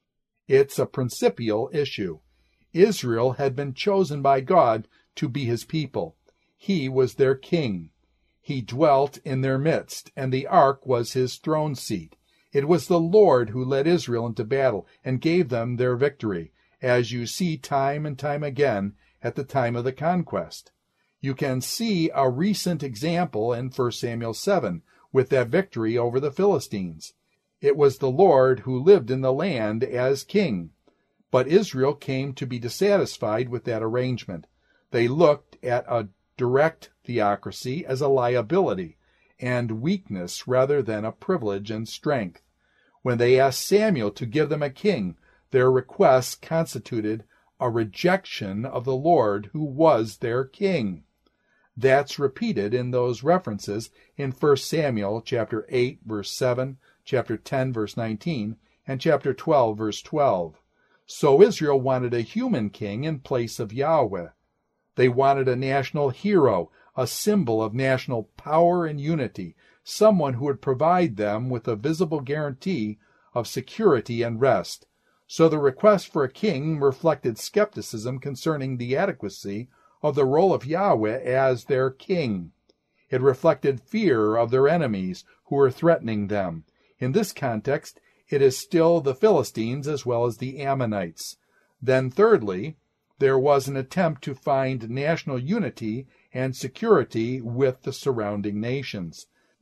It's a principial issue. Israel had been chosen by God to be his people. He was their king. He dwelt in their midst, and the ark was his throne seat. It was the Lord who led Israel into battle and gave them their victory, as you see time and time again at the time of the conquest. You can see a recent example in 1 Samuel 7 with that victory over the Philistines. It was the Lord who lived in the land as king. But Israel came to be dissatisfied with that arrangement. They looked at a direct theocracy as a liability and weakness rather than a privilege and strength. When they asked Samuel to give them a king, their request constituted a rejection of the Lord who was their king. That's repeated in those references in 1 Samuel chapter 8, verse 7, chapter 10, verse 19, and chapter 12, verse 12. So Israel wanted a human king in place of Yahweh. They wanted a national hero, a symbol of national power and unity, someone who would provide them with a visible guarantee of security and rest. So the request for a king reflected skepticism concerning the adequacy of the role of Yahweh as their king. It reflected fear of their enemies who were threatening them. In this context, it is still the Philistines as well as the Ammonites. Then thirdly, there was an attempt to find national unity and security with the surrounding nations.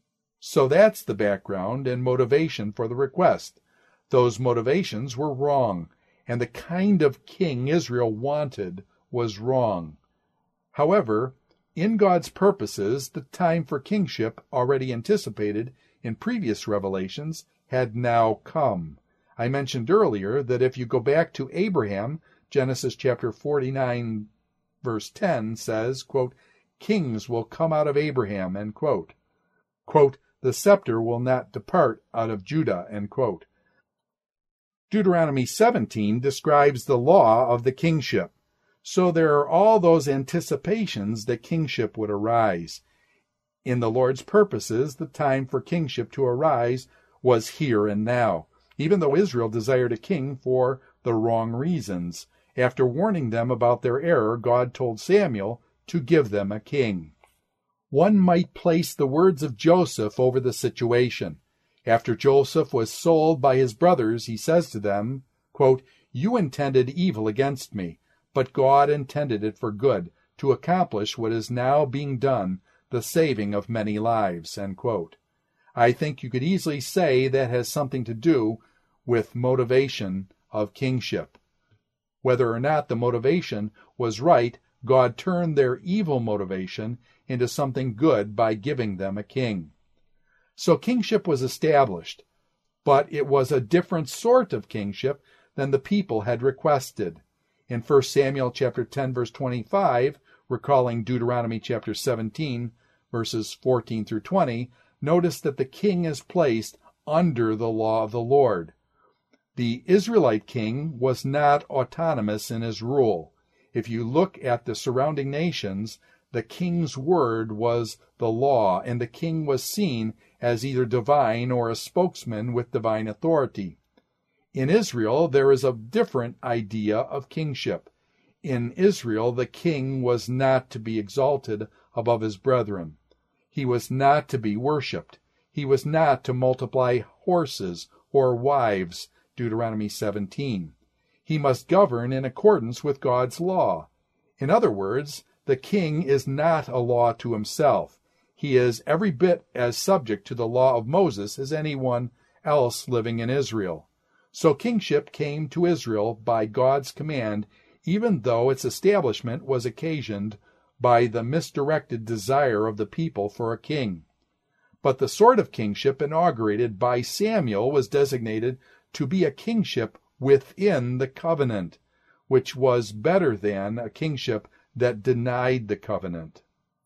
So that's the background and motivation for the request. Those motivations were wrong, and the kind of king Israel wanted was wrong. However, in God's purposes, the time for kingship, already anticipated in previous revelations, had now come. I mentioned earlier that if you go back to Abraham, Genesis chapter 49, verse 10 says, quote, "Kings will come out of Abraham," end quote. Quote, "The scepter will not depart out of Judah," end quote. Deuteronomy 17 describes the law of the kingship. So there are all those anticipations that kingship would arise. In the Lord's purposes, the time for kingship to arise was here and now, even though Israel desired a king for the wrong reasons. After warning them about their error, God told Samuel to give them a king. One might place the words of Joseph over the situation. After Joseph was sold by his brothers, he says to them, quote, "You intended evil against me, but God intended it for good, to accomplish what is now being done, the saving of many lives," end quote. I think you could easily say that has something to do with motivation of kingship. Whether or not the motivation was right, God turned their evil motivation into something good by giving them a king. So kingship was established, but it was a different sort of kingship than the people had requested. In 1 Samuel chapter 10, verse 25, recalling Deuteronomy chapter 17, verses 14 through 20, notice that the king is placed under the law of the Lord. The Israelite king was not autonomous in his rule. If you look at the surrounding nations, the king's word was the law, and the king was seen as either divine or a spokesman with divine authority. In Israel, there is a different idea of kingship. In Israel, the king was not to be exalted above his brethren. He was not to be worshipped. He was not to multiply horses or wives, Deuteronomy 17. He must govern in accordance with God's law. In other words, the king is not a law to himself. He is every bit as subject to the law of Moses as anyone else living in Israel. So kingship came to Israel by God's command, even though its establishment was occasioned by the misdirected desire of the people for a king. But the sort of kingship inaugurated by Samuel was designated to be a kingship within the covenant, which was better than a kingship that denied the covenant.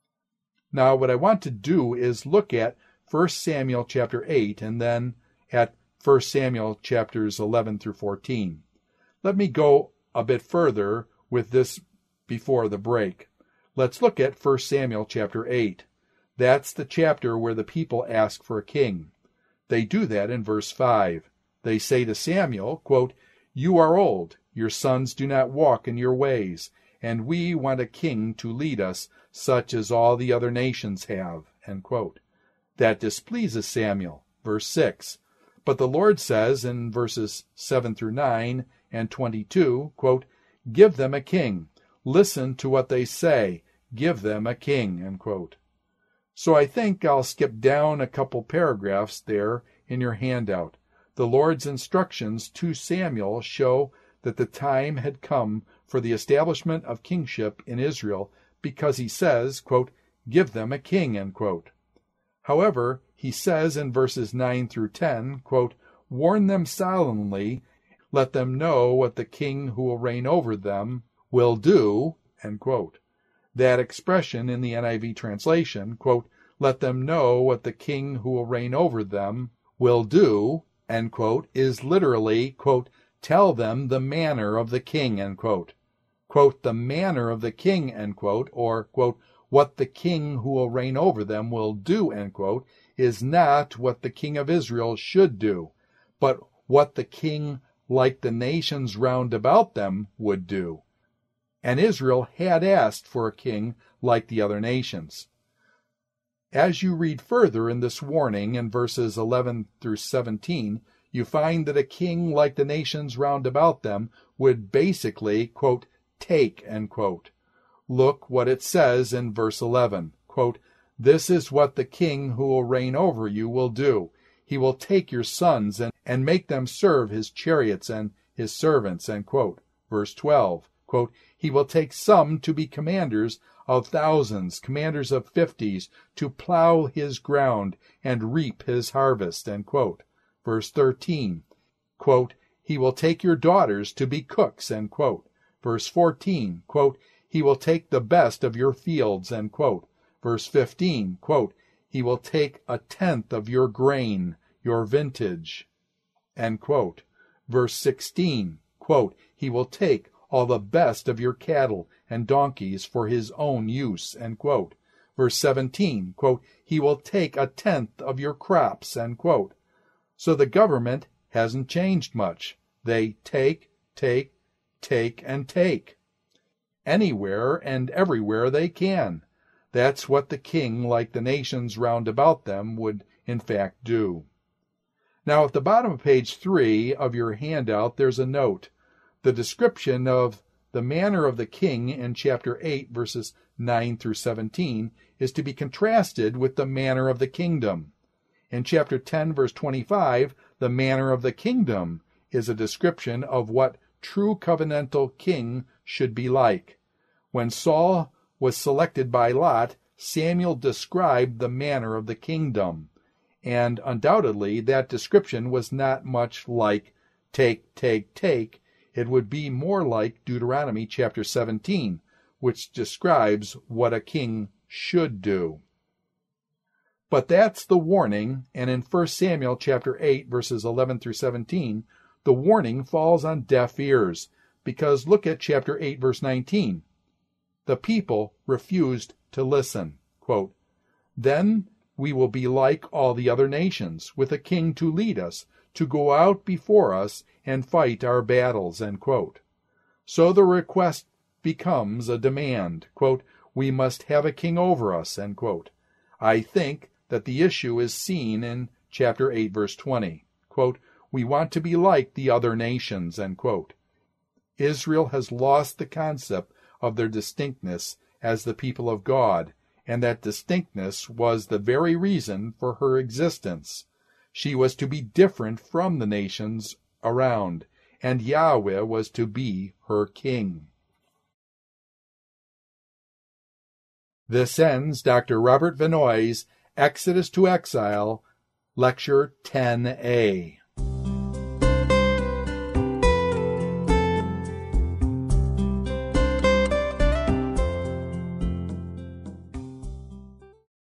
Now, what I want to do is look at 1 Samuel chapter 8 and then at 1 Samuel chapters 11 through 14. Let me go a bit further with this before the break. Let's look at 1 Samuel chapter 8. That's the chapter where the people ask for a king. They do that in verse 5. They say to Samuel, quote, You are old, your sons do not walk in your ways, and we want a king to lead us, such as all the other nations have." End quote. That displeases Samuel. Verse 6. But the Lord says in verses 7 through 9 and 22, quote, "Give them a king. Listen to what they say. Give them a king." End quote. So I think I'll skip down a couple paragraphs there in your handout. The Lord's instructions to Samuel show that the time had come for the establishment of kingship in Israel, because he says, quote, "Give them a king." End quote. However, he says in verses 9 through 10, quote, "Warn them solemnly, let them know what the king who will reign over them will do." End quote. That expression in the NIV translation, quote, "Let them know what the king who will reign over them will do," end quote, is literally, quote, "Tell them the manner of the king," end quote. Quote, "The manner of the king," end quote, or, quote, "what the king who will reign over them will do," end quote, is not what the king of Israel should do, but what the king, like the nations round about them, would do. And Israel had asked for a king like the other nations. As you read further in this warning in verses 11 through 17, you find that a king like the nations round about them would basically, quote, "take," end quote. Look what it says in verse 11, quote, "This is what the king who will reign over you will do. He will take your sons and make them serve his chariots and his servants," end quote. Verse 12, quote, "He will take some to be commanders of thousands, commanders of 50s, to plow his ground and reap his harvest," end quote. Verse 13, quote, "He will take your daughters to be cooks," end quote. Verse 14, quote, "He will take the best of your fields," end quote. Verse 15, quote, "He will take 1/10 of your grain, your vintage," end quote. Verse 16, quote, "He will take all the best of your cattle and donkeys for his own use," end quote. Verse 17, quote, "He will take 1/10 of your crops," end quote. So the government hasn't changed much. They take, and take. Anywhere and everywhere they can. That's what the king, like the nations round about them, would in fact do. Now at the bottom of page 3 of your handout, there's a note. The description of the manner of the king in chapter 8, verses 9 through 17, is to be contrasted with the manner of the kingdom. In chapter 10, verse 25, the manner of the kingdom is a description of what true covenantal king should be like. When Saul was selected by Lot, Samuel described the manner of the kingdom, and undoubtedly that description was not much like take. It would be more like Deuteronomy chapter 17, which describes what a king should do. But that's the warning, and in 1 Samuel chapter 8, verses 11 through 17, the warning falls on deaf ears, because look at chapter 8, verse 19. The people refused to listen. Quote, "Then we will be like all the other nations, with a king to lead us, to go out before us and fight our battles," end quote. So the request becomes a demand. Quote, "We must have a king over us," end quote. I think that the issue is seen in chapter 8, verse 20. Quote, "We want to be like the other nations," end quote. Israel has lost the concept of their distinctness as the people of God, and that distinctness was the very reason for her existence. She was to be different from the nations around, and Yahweh was to be her king. This ends Dr. Robert Vinoy's Exodus to Exile, Lecture 10A.